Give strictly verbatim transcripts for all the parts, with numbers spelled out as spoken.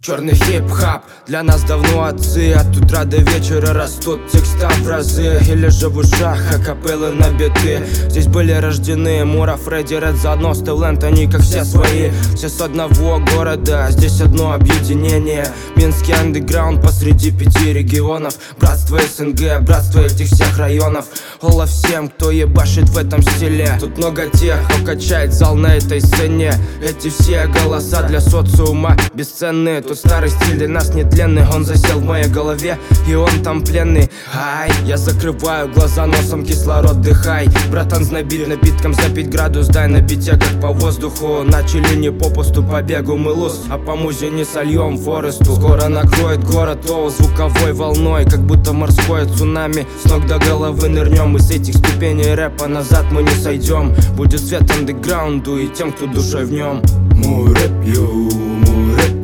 Черный хип-хап для нас давно отцы. От утра до вечера растут текста в разы. Или же в ушах акапеллы на биты. Здесь были рождены Мура, Фредди, Ред, заодно Стелленд. Они как все свои, все с одного города. Здесь одно объединение. Минский андеграунд посреди пяти регионов. Братство СНГ, братство этих всех районов. Олла всем, кто ебашит в этом стиле. Тут много тех, кто качает зал на этой сцене. Эти все голоса для социума бесценные. Тот старый стиль для нас нетленный. Он засел в моей голове, и он там пленный. Ай, я закрываю глаза, носом кислород дыхай. Братан, знобиль напитком за пять градус. Дай на бите, как по воздуху. Начали не попусту, по бегу мы луз, а по музе не сольем форесту. Скоро накроет город Оу звуковой волной, как будто морское цунами. С ног до головы нырнем, и с этих ступеней рэпа назад мы не сойдем. Будет свет андеграунду и тем, кто душой в нем. Мой рэп, йоу, мой рэп.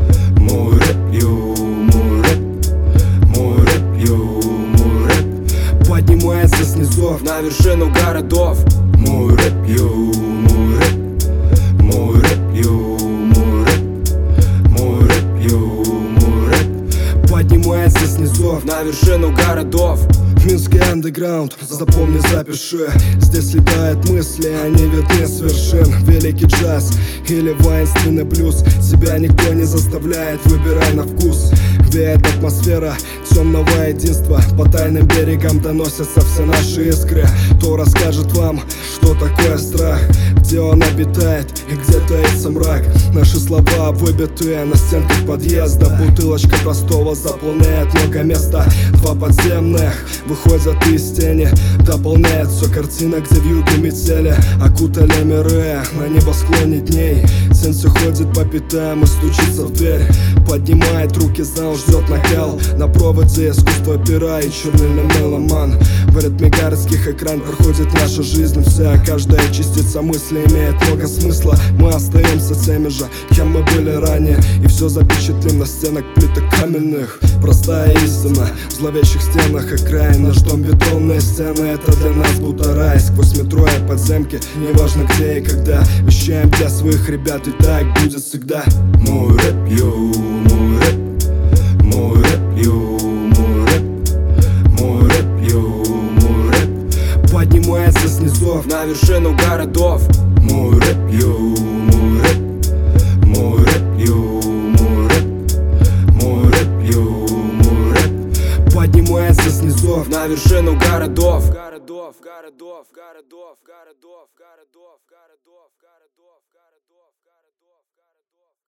Мой рэп, йоу, мой рэп. Мой рэп, йоу, мой рэп. Поднимается с низов на вершину городов. Мой рэп, йоу, мой рэп. Мой рэп, йоу, мой рэп. Мой рэп, йоу, мой рэп. Поднимается с низов на вершину городов. Минский андеграунд, запомни, запиши. Здесь летают мысли, они видны с вершин. Великий джаз или воинственный блюз. Тебя никто не заставляет, выбирай на вкус. Веет атмосфера темного единства. По тайным берегам доносятся все наши искры. Кто расскажет вам, что такое страх, где он обитает и где таится мрак. Наши слова выбитые на стенках подъезда. Бутылочка простого заполняет много места. Два подземных выходят из тени, дополняет все картина, где вьюги метели окутали миры на небосклоне дней. Тень все ходит по пятам и стучится в дверь. Поднимает руки, зал ждет накал. На проводе искусство пера и черный меломан. В ритме городских экран проходит наша жизнь вся. Каждая частица мысли имеет много смысла. Мы остаемся теми же, кем мы были ранее. И все запечатлим на стенах плиток каменных. Простая истина в зловещих стенах окраин. Наш дом бетонные стены, это для нас будто рай. Сквозь метро и подземки, неважно где и когда. Вещаем для своих ребят, и так будет всегда. Мой рэп, йоу, мой рэп. Мой рэп, йоу, мой рэп. Мой рэп, йоу, мой рэп. Поднимается с низов на вершину городов. Мой рэп, йоу, мой рэп. Мой рэп, йоу, мой рэп. Мой рэп, йоу, мой рэп. Поднимается с низов на вершину городов. Городов, городов, городов, городов, городов, городов, городов, городов.